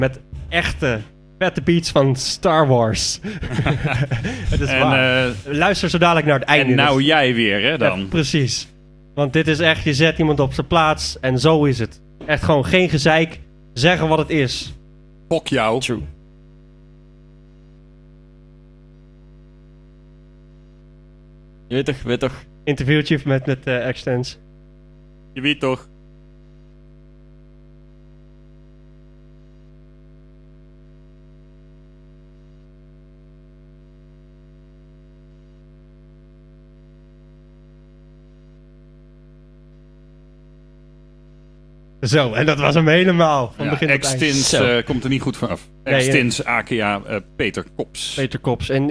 met echte vette beats van Star Wars. Het is waar. Luister zo dadelijk naar het einde. En nou jij weer, hè, dan. Ja, precies. Want dit is echt, je zet iemand op zijn plaats en zo is het. Echt gewoon geen gezeik, zeggen wat het is. Fok jou. True. Je weet toch. Interviewtje met Extens. Je weet toch. Zo, en dat was hem helemaal. Van begin tot eind. Extins komt er niet goed vanaf. Nee, Extins, aka Peter Kops. Peter Kops. En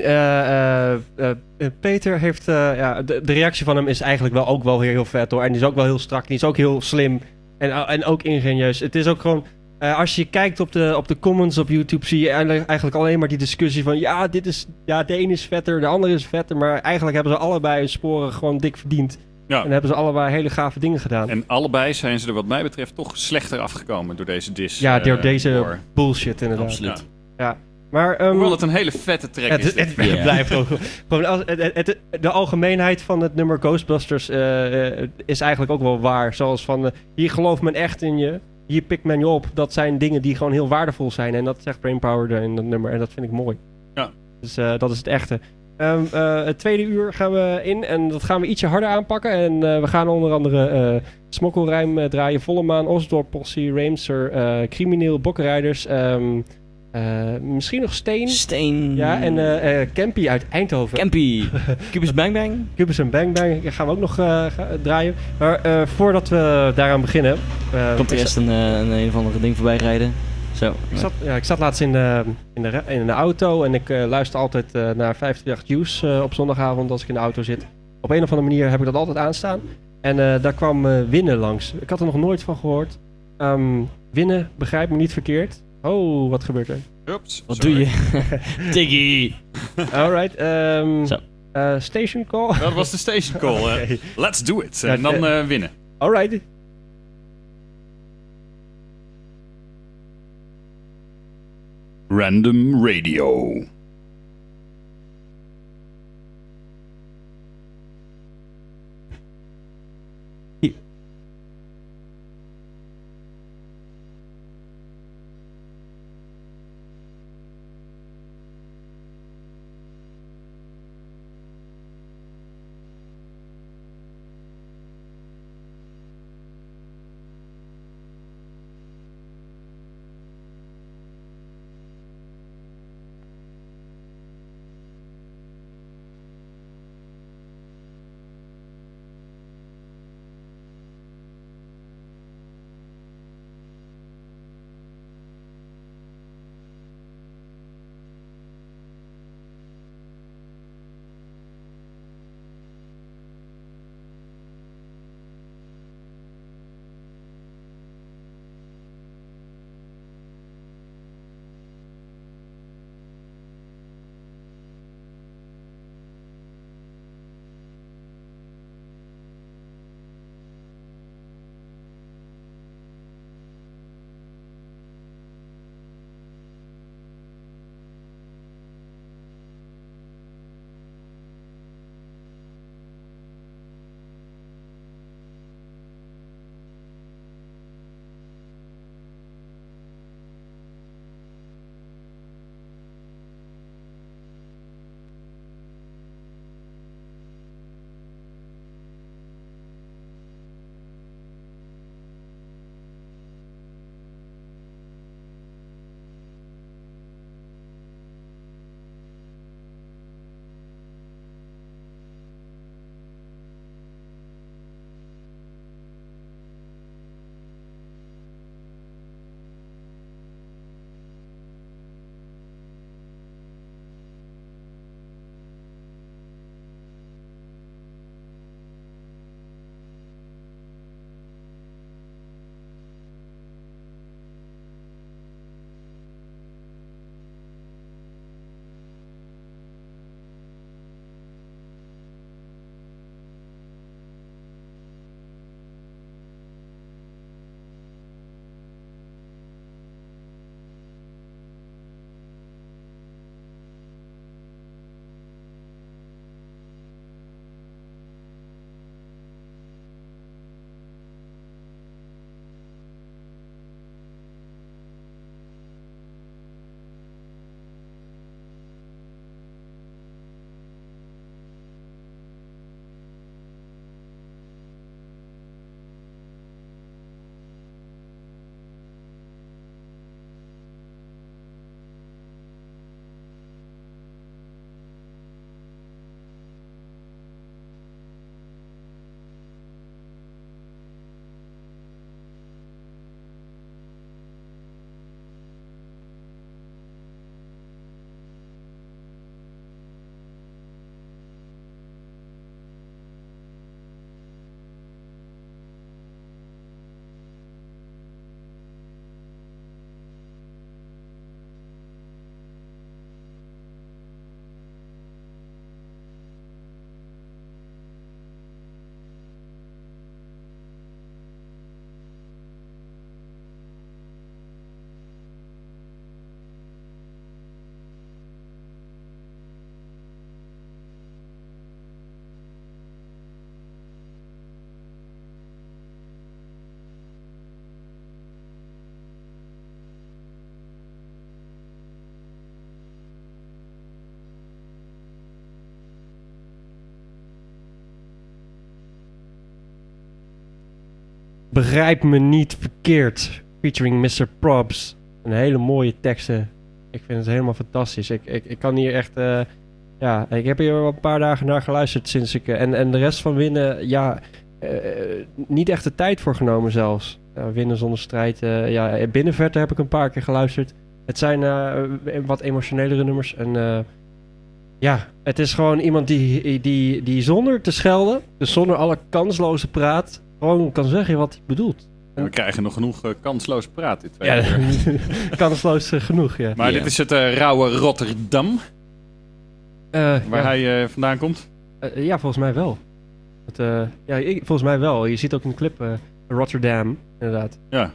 Peter heeft... de reactie van hem is eigenlijk wel ook wel heel vet hoor. En die is ook wel heel strak. Die is ook heel slim. En ook ingenieus. Het is ook gewoon... als je kijkt op de comments op YouTube... zie je eigenlijk alleen maar die discussie van... Ja, de een is vetter, de ander is vetter. Maar eigenlijk hebben ze allebei hun sporen gewoon dik verdiend. Ja. En hebben ze allebei hele gave dingen gedaan. En allebei zijn ze er wat mij betreft toch slechter afgekomen door deze dis. Ja, door deze war. bullshit inderdaad. Absoluut. Ja. Maar, Hoewel het een hele vette track is. Het blijft ook gewoon... De algemeenheid van het nummer Ghostbusters is eigenlijk ook wel waar. Zoals van, hier gelooft men echt in je. Hier pikt men je op. Dat zijn dingen die gewoon heel waardevol zijn. En dat zegt Brainpower in dat nummer. En dat vind ik mooi. Ja. Dus dat is het echte. Het tweede uur gaan we in. En dat gaan we ietsje harder aanpakken. En we gaan onder andere Smokkelrijm draaien. Volle Maan, Osdorp, Posse, Raimser, Crimineel, Bokkenrijders... misschien nog Steen. Ja, en Campy uit Eindhoven. Campy. Cubus Bang Bang. Cubus en Bang Bang gaan we ook nog draaien. Maar voordat we daaraan beginnen... Komt er eerst een of andere ding voorbij rijden. Zo. Ik zat laatst in de auto en ik luister altijd naar 538 Juice op zondagavond als ik in de auto zit. Op een of andere manier heb ik dat altijd aanstaan. En daar kwam Winnen langs. Ik had er nog nooit van gehoord. Winnen, begrijp me niet verkeerd. Oh, wat gebeurt er? Ups, Wat sorry. doe je? Tiggy. Alright. Zo. Station call. Dat was de station call. Okay. Let's do it. Ja, En dan winnen. Alright. Random Radio. Begrijp me niet verkeerd. Featuring Mr. Probs. Een hele mooie teksten. Ik vind het helemaal fantastisch. Ik kan hier echt... ik heb hier al een paar dagen naar geluisterd sinds ik... En de rest van Winnen, niet echt de tijd voor genomen zelfs. Winnen zonder strijd. Binnenverte heb ik een paar keer geluisterd. Het zijn wat emotionelere nummers. En het is gewoon iemand die zonder te schelden, dus zonder alle kansloze praat, gewoon kan zeggen wat hij bedoelt. En we krijgen nog genoeg kansloos praat dit Ja, kansloos genoeg, ja. Maar dit is het rauwe Rotterdam, waar hij vandaan komt? Volgens mij wel. Volgens mij wel. Je ziet ook in de clip Rotterdam, inderdaad. Ja.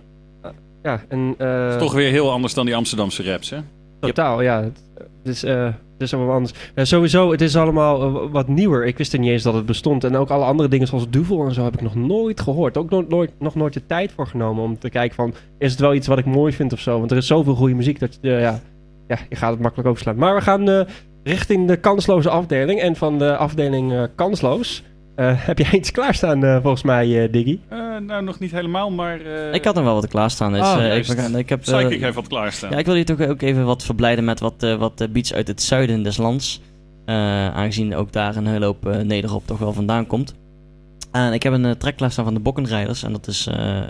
Het is toch weer heel anders dan die Amsterdamse raps, hè? Totaal, ja. Het is allemaal anders. Sowieso, het is allemaal wat nieuwer. Ik wist er niet eens dat het bestond. En ook alle andere dingen zoals Duvel en zo heb ik nog nooit gehoord. Ook nog nooit de tijd voor genomen om te kijken van... Is het wel iets wat ik mooi vind of zo? Want er is zoveel goede muziek dat je gaat het makkelijk overslaan. Maar we gaan richting de kansloze afdeling. En van de afdeling kansloos... heb jij iets klaarstaan volgens mij, Diggy? Nou, nog niet helemaal, maar... Ik had hem wel wat klaarstaan. Dus, Psychic heeft wat klaarstaan. Ja, ik wil je toch ook even wat verblijden met wat beats uit het zuiden des lands. Aangezien ook daar een hele hoop nederop toch wel vandaan komt. En ik heb een track klaarstaan van de Bokkenrijders. En dat is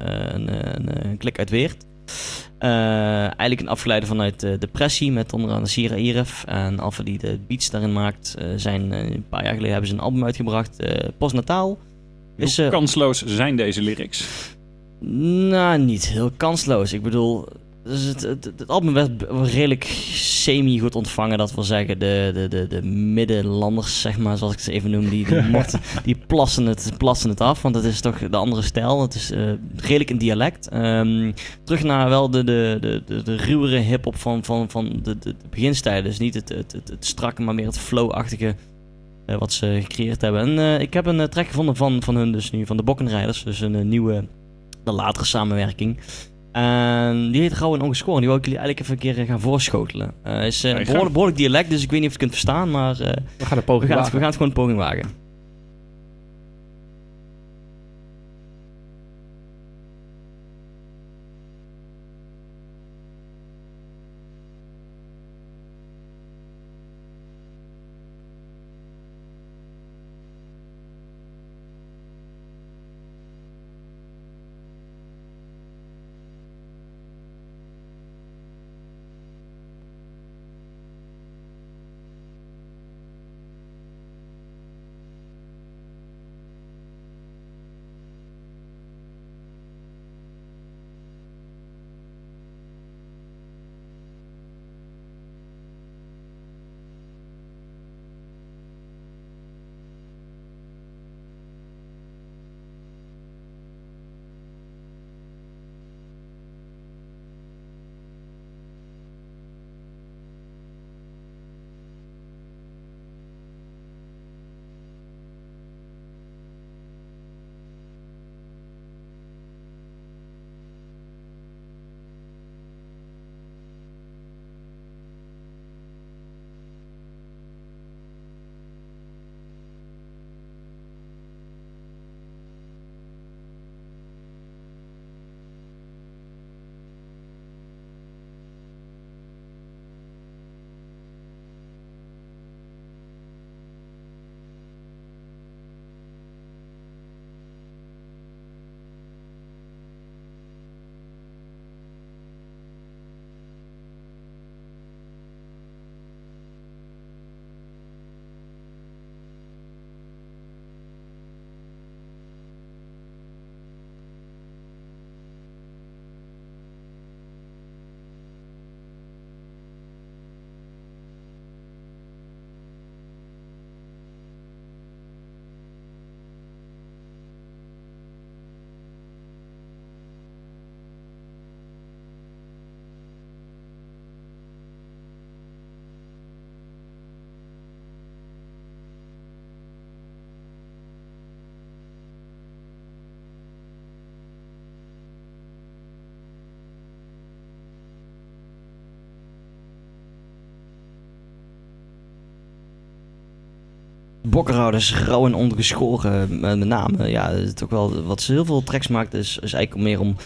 een klik uit Weert. Eigenlijk een afgeleide vanuit Depressie met onder andere Sira Iref. En Alpha die de beats daarin maakt. Een paar jaar geleden hebben ze een album uitgebracht. Postnataal. Hoe kansloos zijn deze lyrics? Nou, niet heel kansloos. Ik bedoel, het album werd redelijk semi-goed ontvangen. Dat wil zeggen, de middenlanders, zeg maar, zoals ik ze even noem, die plassen het af. Want het is toch de andere stijl. Het is redelijk een dialect. Terug naar wel de ruwere hip-hop van de beginstijlen. Dus niet het strakke, maar meer het flow-achtige wat ze gecreëerd hebben. En ik heb een track gevonden van hun, dus nu van de Bokkenrijders. Dus een nieuwe, de latere samenwerking. En die heet Rauw en Ongeschoren. Die wil ik jullie eigenlijk even een keer gaan voorschotelen. Is behoorlijk dialect, dus ik weet niet of je het kunt verstaan, maar we gaan een poging wagen. We gaan het gewoon een poging wagen. Bokkerhouders, rauw en ongeschoren met name. Ja, het is ook wel, wat ze heel veel tracks maakt is eigenlijk meer om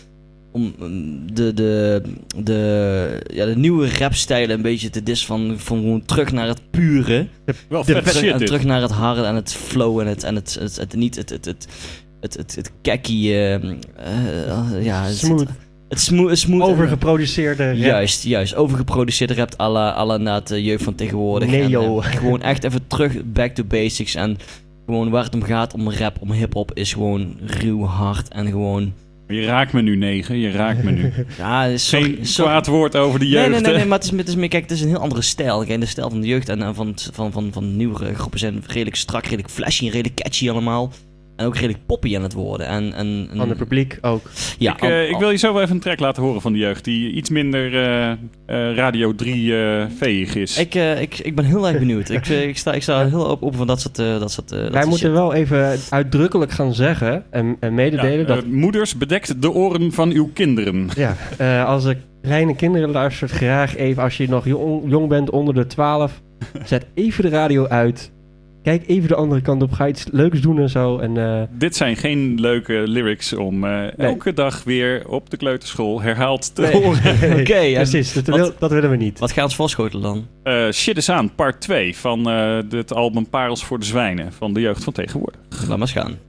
de nieuwe rapstijlen een beetje te dissen van gewoon terug naar het pure. Wel vet shit dit. Terug naar het harde en het flow en het niet het kakkie, Smooth. Het smooth. Overgeproduceerde rap. Juist. Overgeproduceerde rap à la na de jeugd van tegenwoordig. Neo. En, gewoon echt even terug, back to basics. En gewoon waar het om gaat, om rap, om hiphop, is gewoon ruw, hard en gewoon... Je raakt me nu 9, je raakt me nu. Ja, Geen kwaad woord over de jeugd. Nee, maar het is meer, kijk, het is een heel andere stijl. Kijk, de stijl van de jeugd en van nieuwere groepen zijn redelijk strak, redelijk flashy, redelijk catchy allemaal. En ook redelijk poppy aan het worden. En Van het publiek ook. Ja, ik wil je zo wel even een track laten horen van de jeugd die iets minder Radio 3 veeg is. Ik ben heel erg benieuwd. Ik sta heel open van dat soort Wij moeten wel even uitdrukkelijk gaan zeggen en mededelen dat... Moeders, bedekt de oren van uw kinderen. Ja, als ik kleine kinderen luistert, graag even, als je nog jong bent onder de 12, zet even de radio uit. Kijk even de andere kant op, ga iets leuks doen en zo. En, Dit zijn geen leuke lyrics om elke dag weer op de kleuterschool herhaald te horen. Oké, precies, dat willen we niet. Wat gaat ons voorschotelen dan? Shit is aan, part 2 van het album Parels voor de Zwijnen van de jeugd van tegenwoordig. Laat maar eens gaan.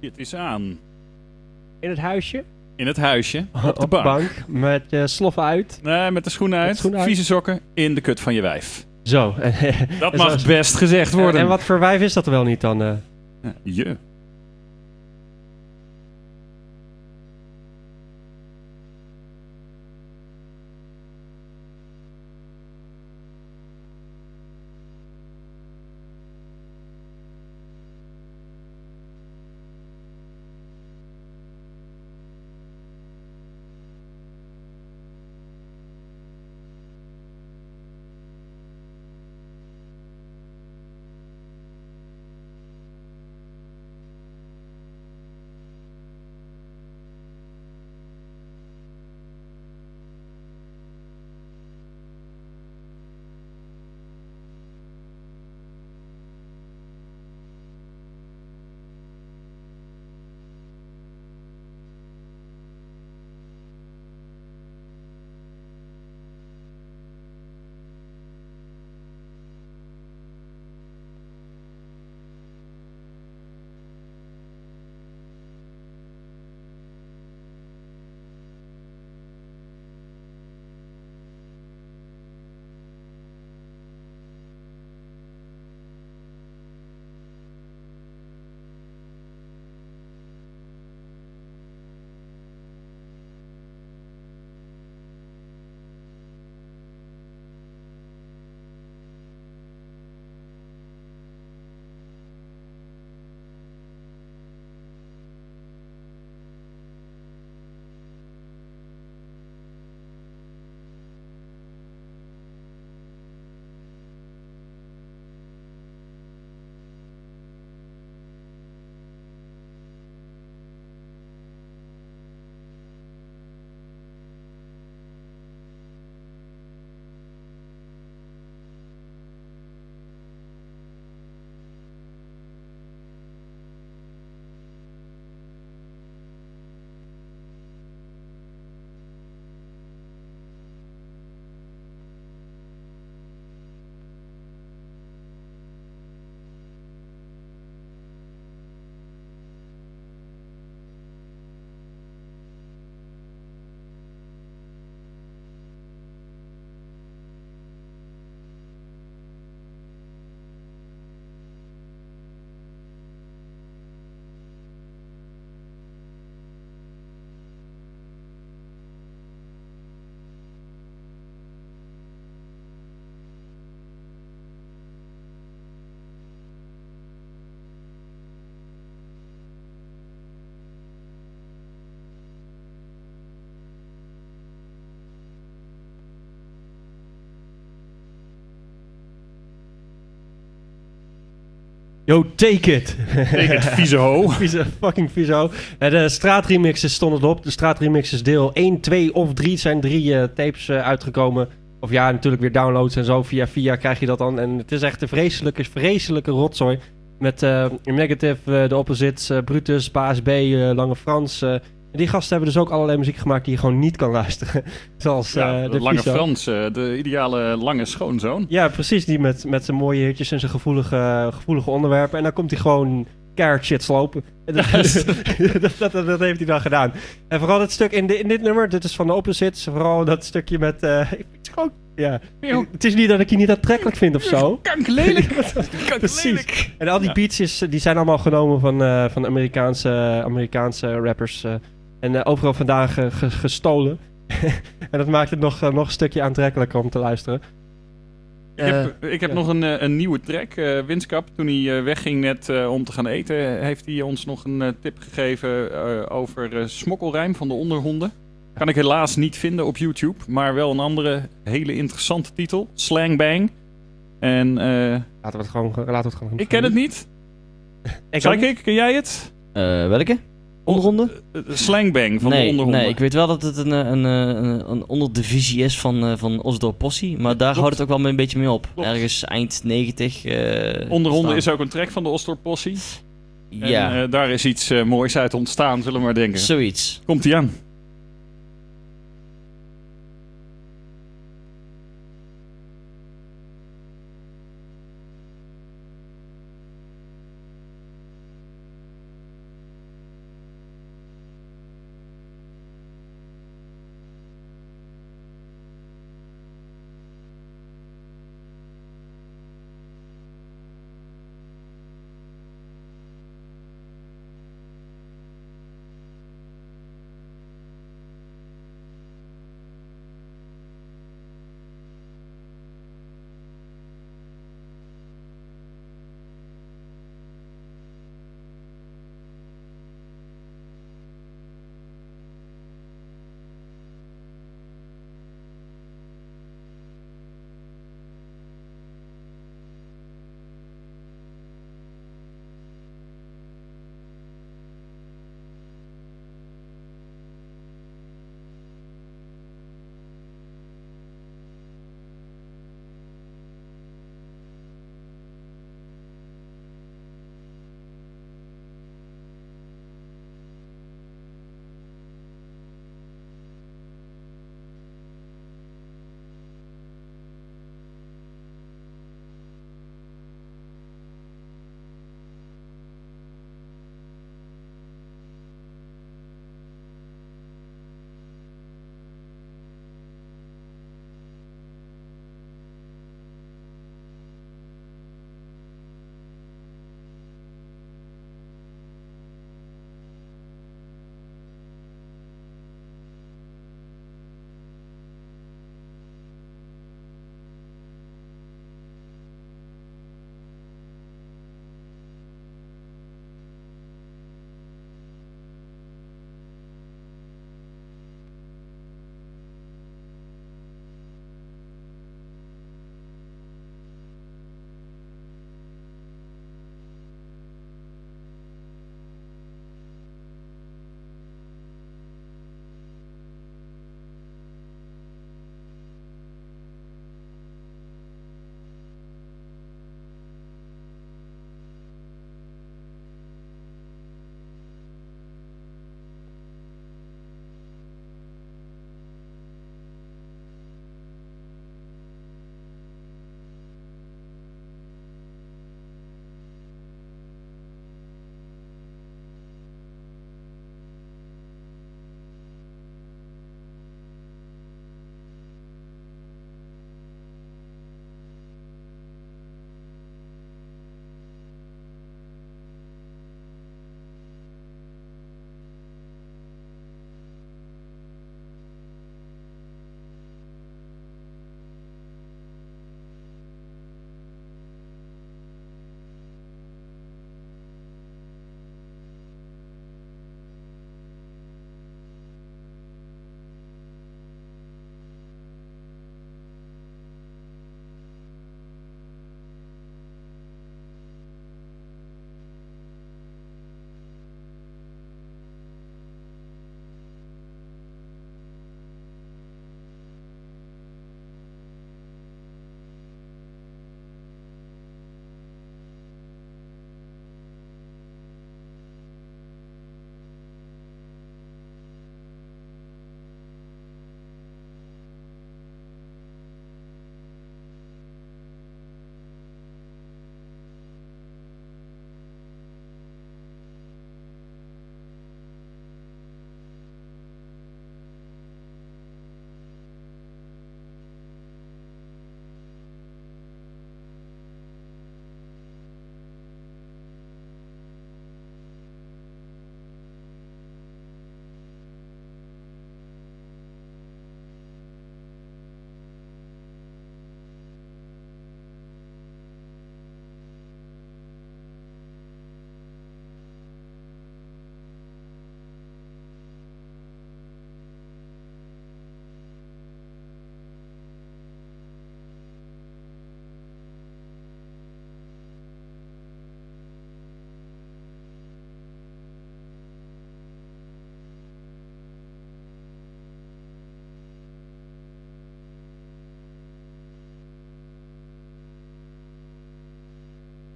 Dit is aan. In het huisje. In het huisje, op de bank. Met sloffen uit. Nee, met de schoenen uit, vieze sokken, in de kut van je wijf. Zo. Dat mag best gezegd worden. En wat voor wijf is dat er wel niet dan? Je. Yo, take it. Take it, vieze ho. Fucking vieze ho. De straatremixes stonden erop. De straatremixes deel 1, 2 of 3 zijn 3 tapes uitgekomen. Of ja, natuurlijk weer downloads en zo. Via krijg je dat dan. En het is echt een vreselijke rotzooi. Met Negative, The Opposites, Brutus, Baas B, Lange Frans. Die gasten hebben dus ook allerlei muziek gemaakt die je gewoon niet kan luisteren. Zoals de Lange Frans, de ideale lange schoonzoon. Ja, precies. Die met zijn mooie hitjes en zijn gevoelige onderwerpen. En dan komt hij gewoon keihard shit slopen. dat heeft hij dan gedaan. En vooral dat stuk in dit nummer, dit is van de Opposites. Vooral dat stukje met... het is gewoon... Ja. Het is niet dat ik je niet aantrekkelijk vind of zo. Kankerlelijk. Precies. En al die beats die zijn allemaal genomen van Amerikaanse rappers. En overal vandaan gestolen. En dat maakt het nog een stukje aantrekkelijker om te luisteren. Ik heb nog een nieuwe track. Winskap, toen hij wegging net om te gaan eten, heeft hij ons nog een tip gegeven over Smokkelrijm van de Onderhonden. Kan ik helaas niet vinden op YouTube, maar wel een andere hele interessante titel. Slang Bang. En, laten we het gewoon ik ken het niet. Psychic, ken jij het? Welke? Onderhonden? Slangbang van de Onderhonden. Nee, ik weet wel dat het een onderdivisie is van Osdorp Possie. Maar daar houdt het ook wel een beetje mee op. Klopt. Ergens eind 90. Onderhonden is ook een track van de Osdorp Possie. Ja. En daar is iets moois uit ontstaan, zullen we maar denken. Zoiets. Komt-ie aan.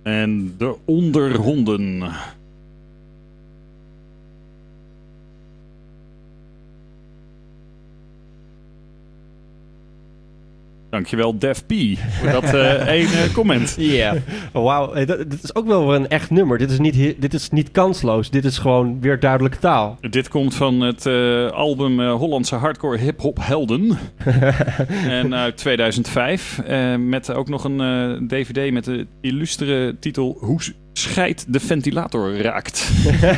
En de onderhonden. Dankjewel, Def P, voor dat ene comment. Ja. Wauw, dit is ook wel een echt nummer. Dit is niet kansloos. Dit is gewoon weer duidelijke taal. Dit komt van het album Hollandse Hardcore Hip-Hop Helden. En uit 2005. Met ook nog een DVD met de illustere titel Hoe scheidt de ventilator raakt.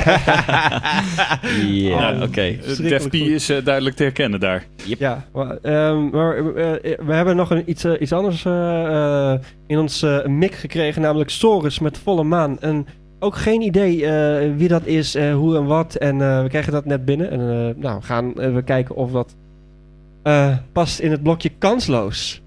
Ja, oké. Def P is duidelijk te herkennen daar. Yep. Ja, maar we hebben nog iets anders in ons mik gekregen, namelijk Sorus met Volle Maan. En ook geen idee wie dat is, hoe en wat. En we krijgen dat net binnen. En we gaan even kijken of dat past in het blokje kansloos.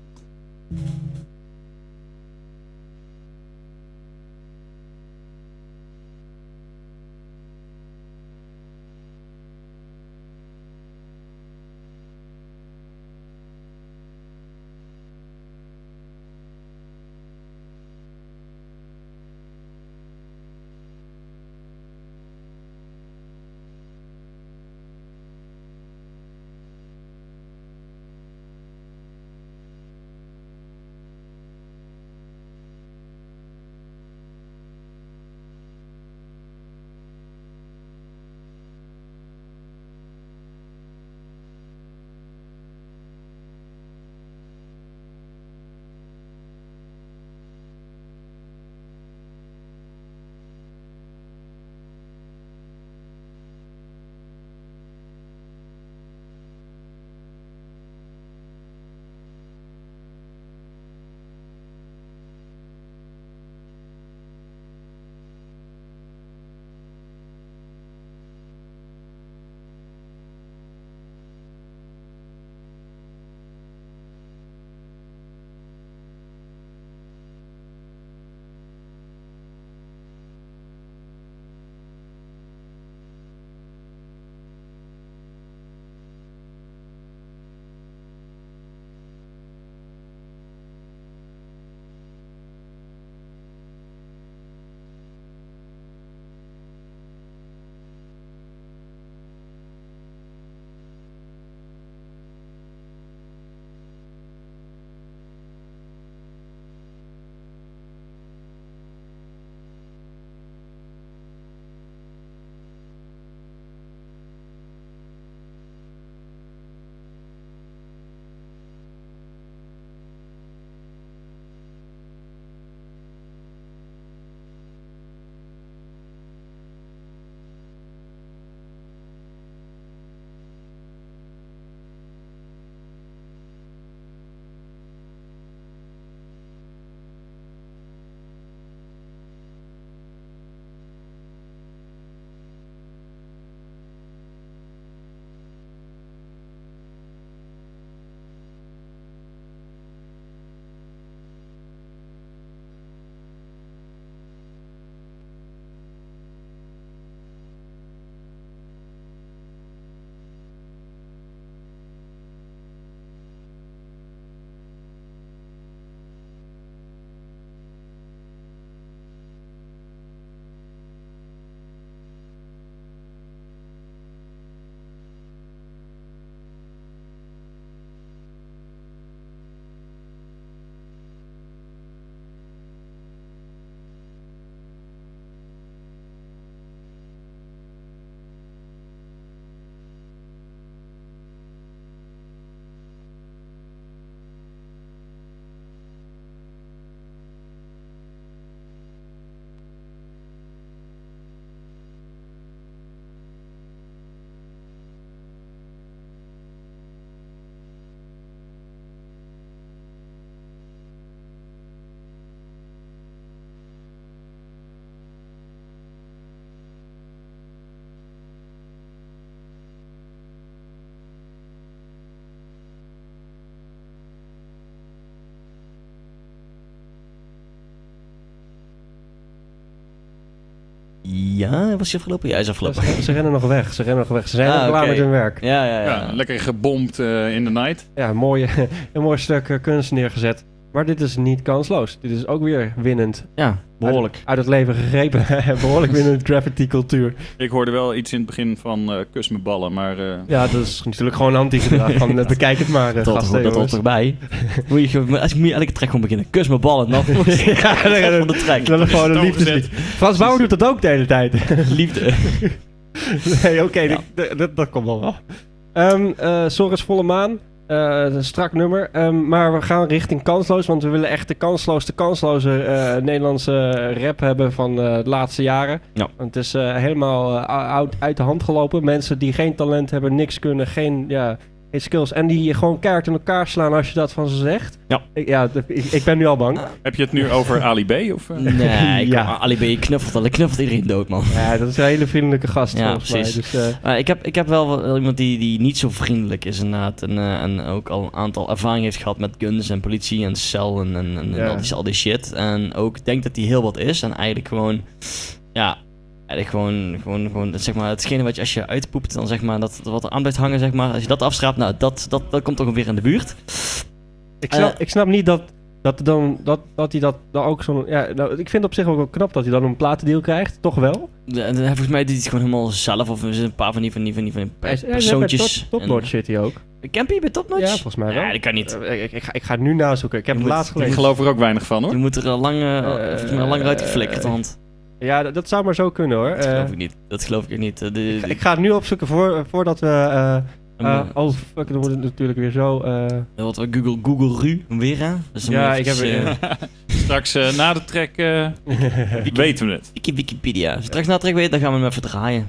Ja, was hij afgelopen? Ja, hij is afgelopen. Ze rennen nog weg. Ze zijn nog klaar met hun werk. Ja. Lekker gebomd in the night. Ja, een mooi stuk kunst neergezet. Maar dit is niet kansloos. Dit is ook weer winnend. Ja, behoorlijk. Uit het leven gegrepen. Behoorlijk winnend graffiti-cultuur. Ik hoorde wel iets in het begin van kus me ballen, maar... Ja, dat is natuurlijk gewoon anti-gedrag. Van bekijk het maar, gasten, dat hoort toch bij. Als ik moet elke track gewoon beginnen. Kus me ballen. Dan ja, van de track. Dat is gewoon een liefdeslied. Frans Bauer doet dat ook de hele tijd. Liefde. Nee, oké, dat komt wel. Soris Volle Maan. Een strak nummer. Maar we gaan richting kansloos. Want we willen echt de kansloze Nederlandse rap hebben van de laatste jaren. Ja. Want het is helemaal uit de hand gelopen. Mensen die geen talent hebben, niks kunnen, geen skills. En die gewoon keihard in elkaar slaan als je dat van ze zegt. Ja. Ik ben nu al bang. Heb je het nu over Ali B? Of, Nee, Ali B knuffelt iedereen dood, man. Ja, dat is een hele vriendelijke gast. Ja, precies. Dus, ik heb wel iemand die niet zo vriendelijk is inderdaad. En ook al een aantal ervaring heeft gehad met guns en politie en cel en al die shit. En ook denkt dat hij heel wat is. En eigenlijk gewoon... Ja... Gewoon, zeg maar, hetgene wat je als je uitpoept, dan zeg maar, dat wat er aan blijft hangen, zeg maar, als je dat afschraapt, nou, dat komt toch weer in de buurt. Ik snap niet dat hij dat dan ook zo'n... Ja, nou, ik vind het op zich ook wel knap dat hij dan een platendeal krijgt, toch wel? En volgens mij doet hij het gewoon helemaal zelf, of er zijn een paar van die persoontjes. Top Notch zit hij ook. Campy bij Top Notch? Ja, volgens mij wel. Ja, dat kan niet. Ik ga het nu nazoeken. Ik heb het laatst gelezen. Ik geloof er ook weinig van, hoor. Je moet er volgens mij langer uitgeflikkerd, want... Ja, dat zou maar zo kunnen, hoor. Dat geloof ik niet. Ik ga het nu opzoeken voordat we... fuck, dan wordt het natuurlijk weer zo... Wat we Google Ru weer, hè? Dus ja, ik heb... Straks na de track weten we het. Wikipedia. Straks na de track weten, dan gaan we hem even draaien.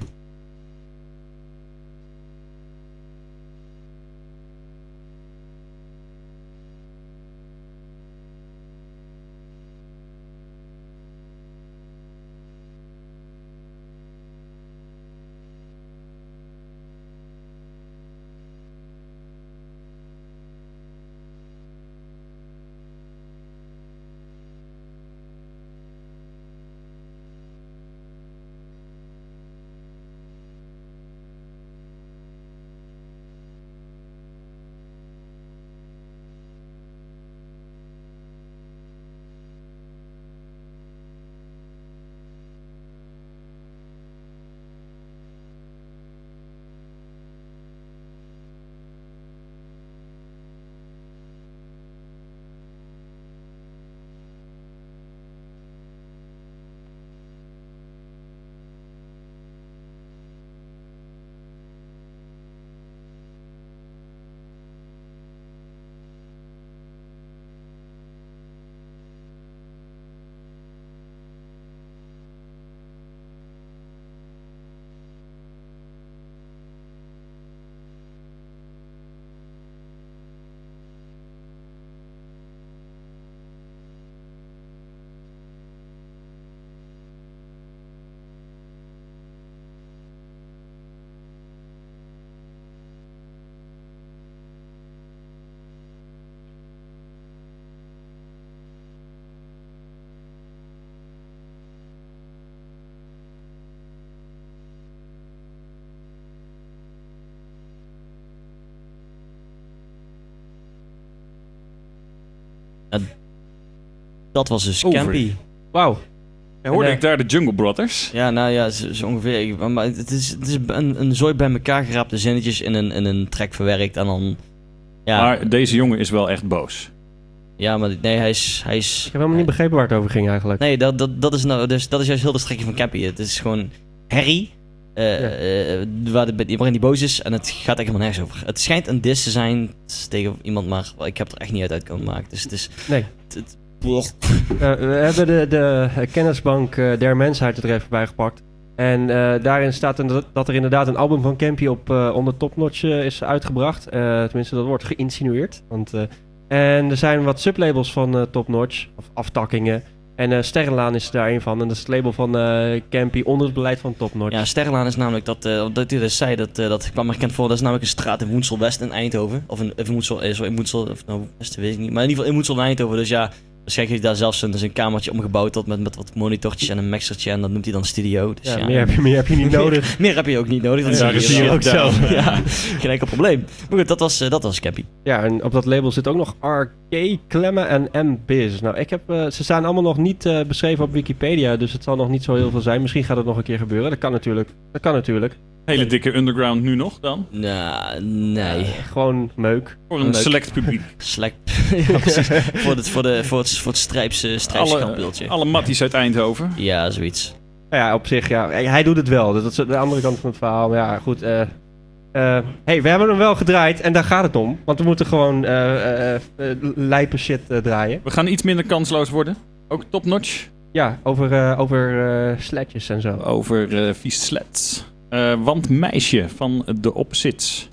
Dat was dus Campy. Wauw. En hoorde ik daar de Jungle Brothers? Ja, nou ja, zo ongeveer. Maar het is een zooi bij elkaar geraapte zinnetjes in een track verwerkt en dan... Ja. Maar deze jongen is wel echt boos. Ja, maar nee, hij is... Ik heb helemaal niet begrepen waar het over ging eigenlijk. Nee, dat is nou, dus dat is juist heel de strekking van Campy. Het is gewoon herrie, waarin hij boos is en het gaat echt helemaal nergens over. Het schijnt een diss te zijn tegen iemand, maar ik heb er echt niet uit kunnen maken. Dus het is... Nee. We hebben de kennisbank der mensheid er even bij gepakt. En daarin staat dat er inderdaad een album van Campy onder Top Notch is uitgebracht. Tenminste, dat wordt geïnsinueerd. En er zijn wat sublabels van Top Notch, of aftakkingen. En Sterrenlaan is daar een van. En dat is het label van Campy onder het beleid van Top Notch. Ja, Sterrenlaan is namelijk dat hij dus zei, dat kwam bekend voor. Dat is namelijk een straat in Woensel West in Eindhoven. Of in Woensel, of nou, Westen weet ik niet. Maar in ieder geval in Woensel in Eindhoven. Dus ja, Waarschijnlijk heeft hij daar zelfs zijn kamertje omgebouwd tot met wat monitortjes en een mixertje. En dat noemt hij dan studio. Dus Ja, meer heb je niet nodig. Meer heb je ook niet nodig. Dat zie je ook zo. Ja, geen enkel probleem. Maar goed, dat was Campy. Ja, en op dat label zit ook nog RK, Klemmen en M-Biz. Nou, ze staan allemaal nog niet beschreven op Wikipedia, dus het zal nog niet zo heel veel zijn. Misschien gaat het nog een keer gebeuren. Dat kan natuurlijk. Hele dikke underground nu nog dan? Nou, nee. Gewoon meuk. Voor een select publiek. Select. Ja, precies. voor het strijpskampbeeldje. Alle matties uit Eindhoven. Ja, zoiets. Ja, op zich, ja. Hij doet het wel. Dat is de andere kant van het verhaal. Maar ja, goed. Hey, we hebben hem wel gedraaid en daar gaat het om. Want we moeten gewoon lijpe shit draaien. We gaan iets minder kansloos worden. Ook top-notch. Ja, over sledjes en zo. Over vies sleds. Want Meisje van de Opposites.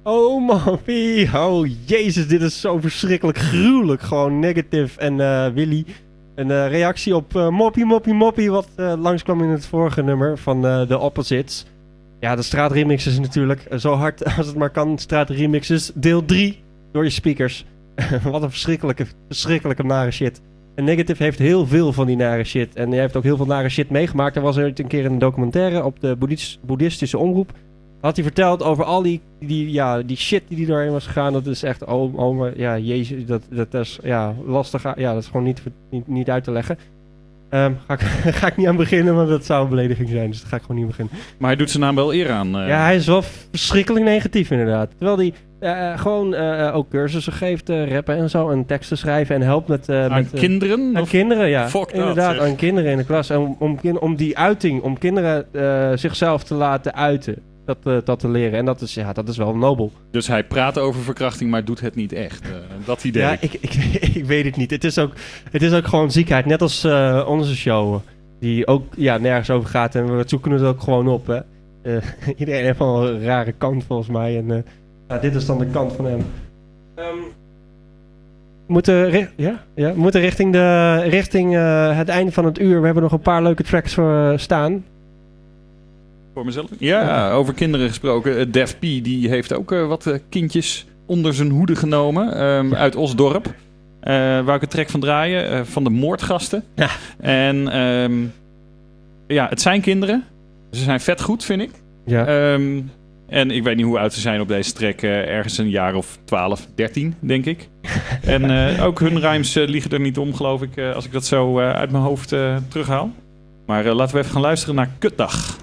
Oh Moppie, oh jezus, dit is zo verschrikkelijk gruwelijk. Gewoon Negative en Willy. Een reactie op Moppie, wat langskwam in het vorige nummer van The Opposites. Ja, de straatremixes natuurlijk. Zo hard als het maar kan. Straatremixes, deel 3 door je speakers. Wat een verschrikkelijke nare shit. En Negative heeft heel veel van die nare shit. En hij heeft ook heel veel nare shit meegemaakt. Er was een keer een documentaire op de boeddhistische omroep. Had hij verteld over al die shit die hij doorheen was gegaan. Dat is echt, ja, jezus, dat is lastig. Ja, dat is gewoon niet uit te leggen. Ga ik niet aan beginnen, want dat zou een belediging zijn. Dus dat ga ik gewoon niet beginnen. Maar hij doet zijn naam wel eer aan. Ja, hij is wel verschrikkelijk negatief inderdaad. Terwijl hij gewoon ook cursussen geeft, rappen en zo. En teksten schrijven en helpt met kinderen? Aan kinderen, ja. Fuck inderdaad, dat, aan kinderen in de klas. En om die uiting, om kinderen zichzelf te laten uiten. Dat te leren. En dat is wel nobel. Dus hij praat over verkrachting, maar doet het niet echt. Dat idee. Ja, ik weet het niet. Het is ook gewoon ziekheid. Net als onze show. Die ook nergens over gaat. En we zoeken het ook gewoon op. Hè. Iedereen heeft wel een rare kant volgens mij. En dit is dan de kant van hem. We moeten richting het einde van het uur. We hebben nog een paar leuke tracks voor staan. Voor mezelf? Ja, over kinderen gesproken. Def P die heeft ook wat kindjes onder zijn hoede genomen. Uit Osdorp. Waar ik een track van draaien. Van de Moordgasten. Ja. En het zijn kinderen. Ze zijn vet goed, vind ik. Ja. En ik weet niet hoe oud ze zijn op deze track. Ergens een jaar of 12, 13, denk ik. En ook hun rhymes liegen er niet om, geloof ik. Als ik dat zo uit mijn hoofd terughaal. Maar laten we even gaan luisteren naar Kutdag.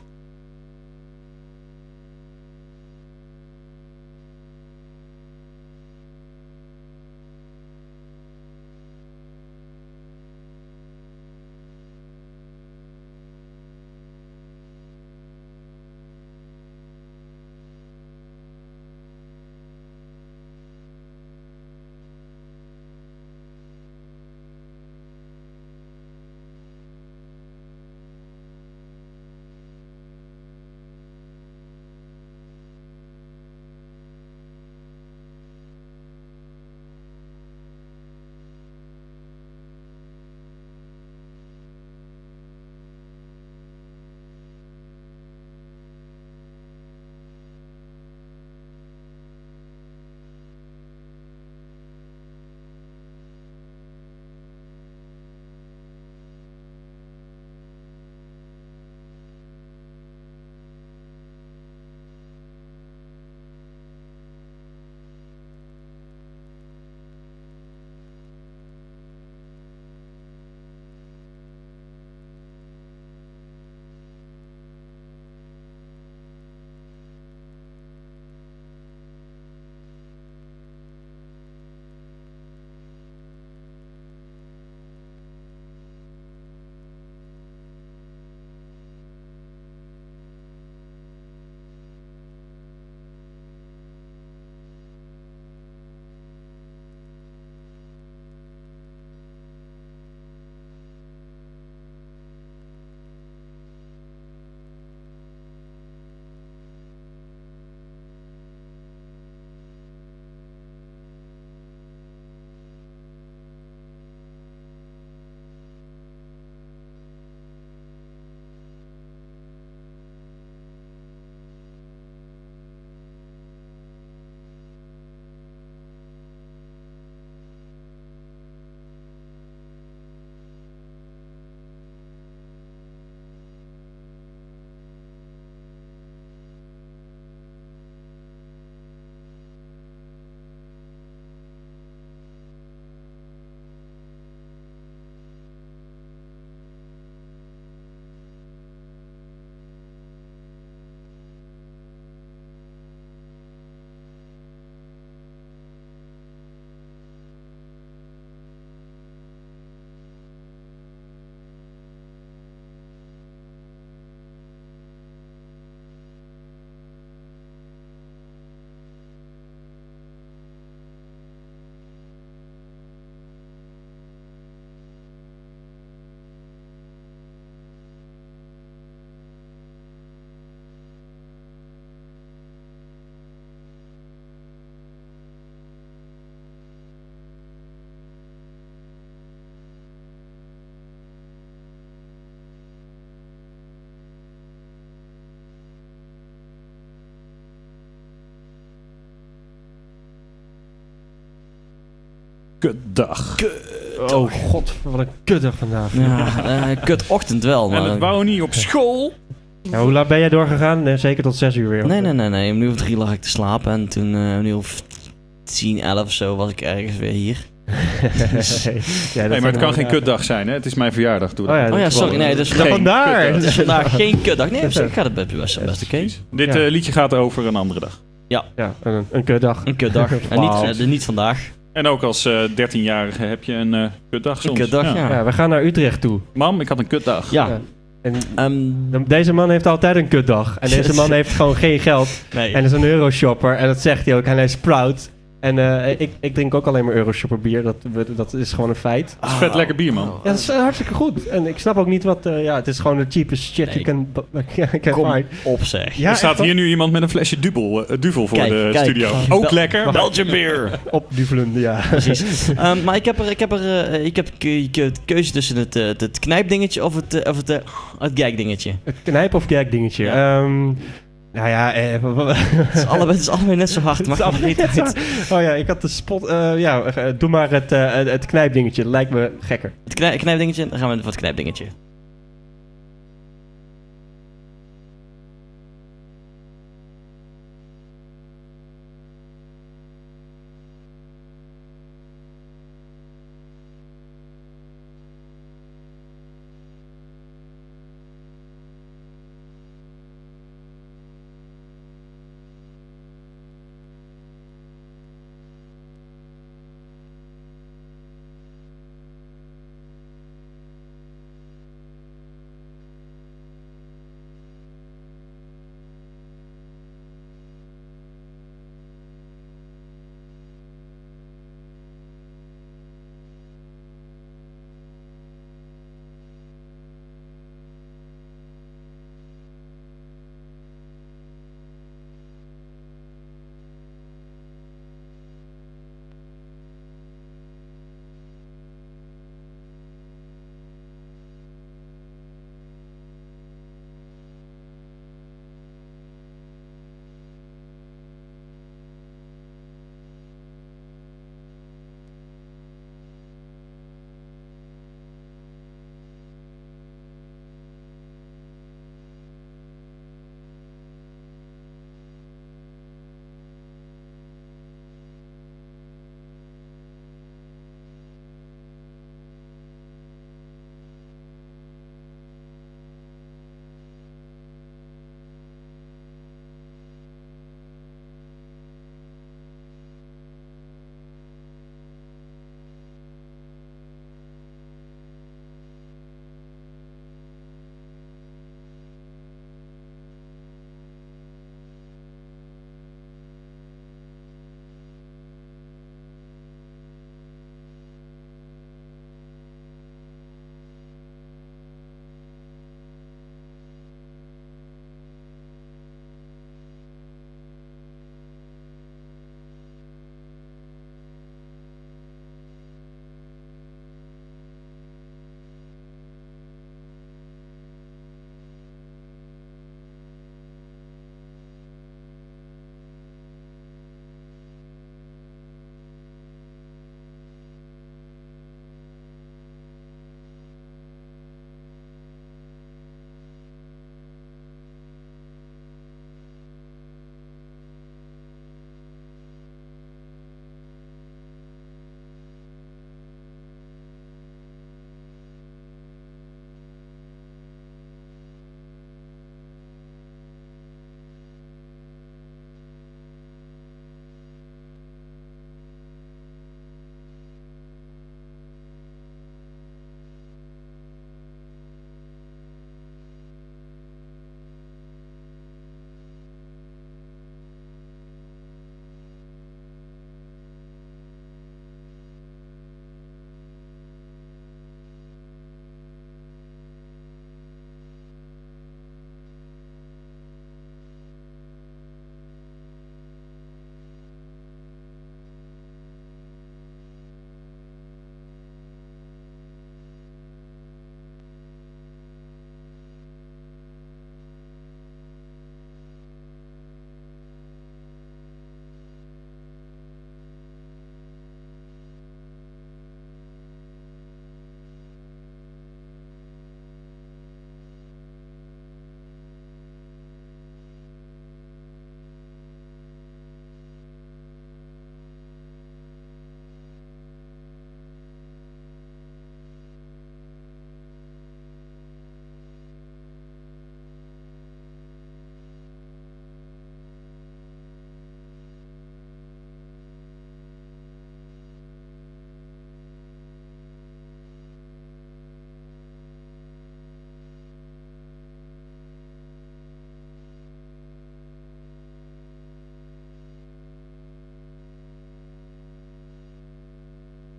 kutdag. Oh god, wat een kutdag vandaag. Ja, kutochtend wel. En Maar... het wou niet op school. Ja, hoe laat ben jij doorgegaan? Nee, zeker tot 6 uur weer. Nee. Om 3:00 lag ik te slapen en toen om 10, 11 of zo was ik ergens weer hier. Ja, Maar het kan geen kutdag zijn, hè? Het is mijn verjaardag. Doe dat. Oh ja, sorry. Nee, dus vandaar. Het is vandaag geen kutdag. Nee, ik ga het best oké. Dit liedje gaat over een andere dag. Ja, een kutdag. Een kutdag. En niet vandaag. En ook als 13-jarige heb je een kutdag soms. Een kutdag, ja. Ja, we gaan naar Utrecht toe. Mam, ik had een kutdag. Ja. En deze man heeft altijd een kutdag. En deze man heeft gewoon geen geld. Nee. En is een euroshopper. En dat zegt hij ook. En hij is proud. En ik drink ook alleen maar Euroshopper bier. Dat is gewoon een feit. Dat is vet lekker bier, man. Ja, dat is hartstikke goed. En ik snap ook niet wat... het is gewoon de cheapest shit you can Kom find. op, zeg. Ja, Er staat hier nu iemand met een flesje Duvel voor de studio. Ook lekker. Belgian beer. Op Duvelen, ja. Precies. Maar ik heb keuze tussen het knijpdingetje of het gagdingetje. Het knijp- of gag dingetje. Ja. Nou ja... Het is allebei net zo hard. Maar Oh ja, ik had de spot... doe maar het knijpdingetje. Dat lijkt me gekker. het knijpdingetje, dan gaan we voor het knijpdingetje.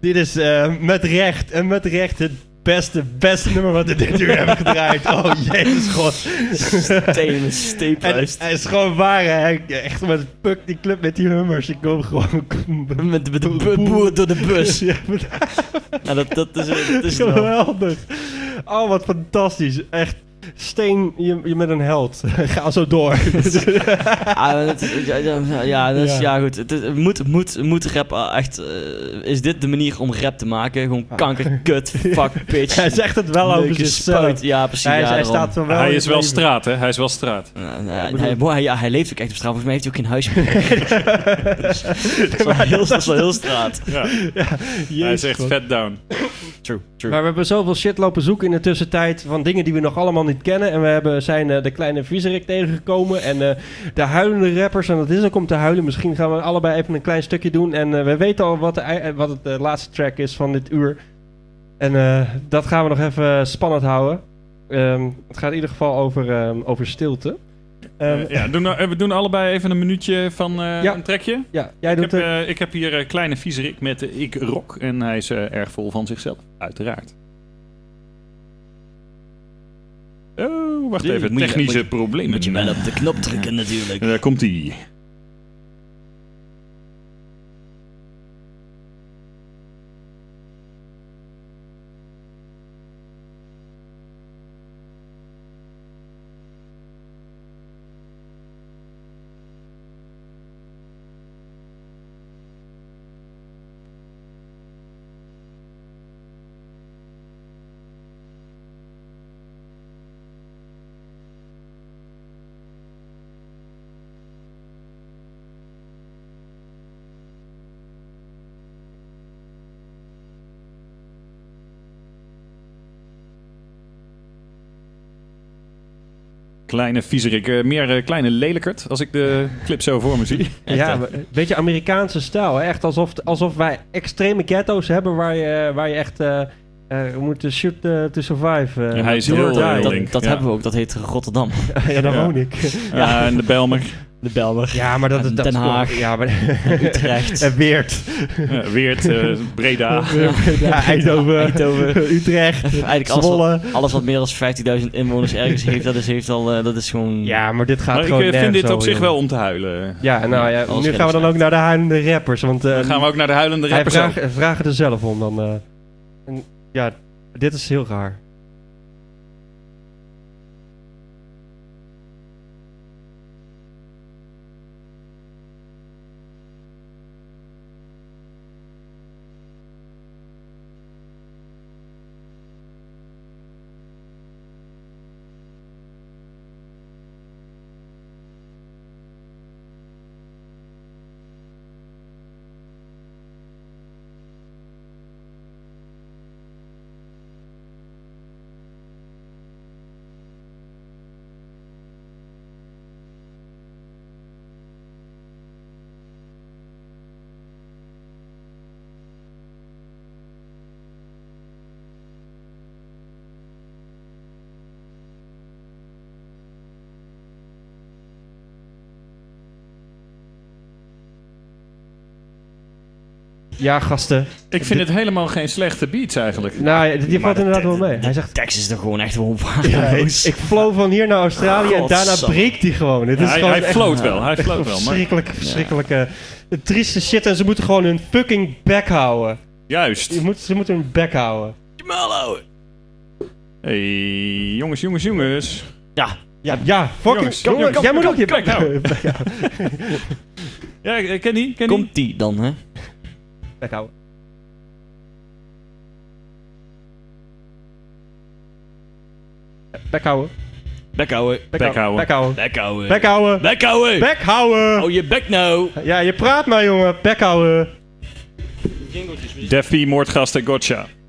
Dit is met recht het beste nummer wat we dit uur hebben gedraaid. Oh, jezus god. Steephuis. Hij is gewoon waar, hè. Echt met Puck die club met die hummers. Ik kom gewoon... Met de boer door de bus. Ja, Nou, dat is wel... geweldig. Oh, wat fantastisch. Echt. Steen, je met een held. Ga zo door. Ja, goed. Het moet rap echt... is dit de manier om rap te maken? Gewoon kanker, kut, fuck, bitch. Hij zegt het wel over zichzelf. Ja, precies. Hij staat wel Hij is wel straat, hè? Hij is wel straat. Hij leeft ook echt op straat. Volgens mij heeft hij ook geen huis meer. Dat is wel heel straat. Ja. Hij is echt vet down. True. Maar we hebben zoveel shit lopen zoeken in de tussentijd van dingen die we nog allemaal niet kennen. En we zijn de kleine viezerik tegengekomen en de huilende rappers. En dat is ook om te huilen. Misschien gaan we allebei even een klein stukje doen. En we weten al wat het laatste track is van dit uur. En dat gaan we nog even spannend houden. Het gaat in ieder geval over stilte. We doen allebei even een minuutje van een trekje. Ja, jij doet het. Ik heb hier kleine viezerik met Ik Rock. En hij is erg vol van zichzelf, uiteraard. Oh, wacht even. Technische problemen. Moet je wel op de knop drukken natuurlijk. Daar komt hij. Kleine viezerik, meer kleine lelijkert, als ik de clip zo voor me zie. Ja, een beetje Amerikaanse stijl. Hè? Echt alsof wij extreme ghetto's hebben waar je echt moet shoot to survive. Hij is heel link. Dat hebben we ook, dat heet Rotterdam. Ja, daar woon ik. Ja, en de Belmer. De Belmer. Ja, maar dat Den Haag. Is... Ja, maar... Utrecht. En Weert. Weert, Breda. Eindhoven. Utrecht. Eigenlijk alles wat meer dan 50.000 inwoners ergens heeft, dat is gewoon... Ja, maar dit gaat maar gewoon ik vind dit op zich wel om te huilen. Ja, nou ja, nu gaan we dan ook naar de huilende rappers. Want, dan gaan we ook naar de huilende rappers. Vragen er zelf om dan. Ja, dit is heel raar. Ja, gasten. Ik vind het helemaal geen slechte beats eigenlijk. Nou, die valt inderdaad wel mee. Hij zegt, de tekst is er gewoon echt wel waardeloos. Ik flow van hier naar Australië en daarna breekt hij gewoon. Het is gewoon hij float wel. Hij float wel. Verschrikkelijke, trieste shit. En ze moeten gewoon hun fucking bek houden. Juist. Ze moeten hun bek houden. Mallo. Hey, jongens. Ja, fucking. Jij moet ook je bek houden. Ja, Kenny. Komt die dan, hè? Bek houden. Bek houden. Bek houden. Bek houden. Oh, je bek nou. Ja, je praat maar, jongen. Bek houden. Deffy, Moordgast en Gotcha.